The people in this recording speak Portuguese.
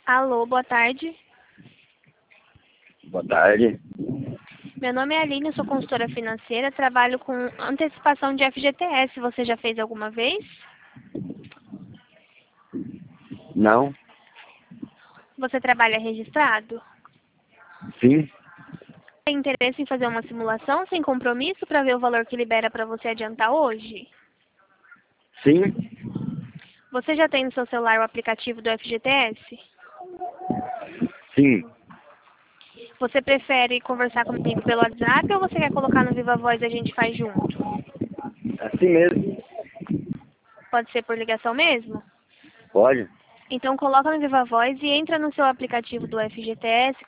Alô, boa tarde. Boa tarde. Meu nome é Aline, eu sou consultora financeira, trabalho com antecipação de FGTS. Você já fez alguma vez? Não? Você trabalha registrado? Sim? Tem interesse em fazer uma simulação sem compromisso para ver o valor que libera para você adiantar hoje? Sim? Você já tem no seu celular o aplicativo do FGTS? Sim. Você prefere conversar comigo pelo WhatsApp ou você quer colocar no Viva Voz e a gente faz junto? Assim mesmo. Pode ser por ligação mesmo? Pode? Então coloca no Viva Voz e entra no seu aplicativo do FGTS.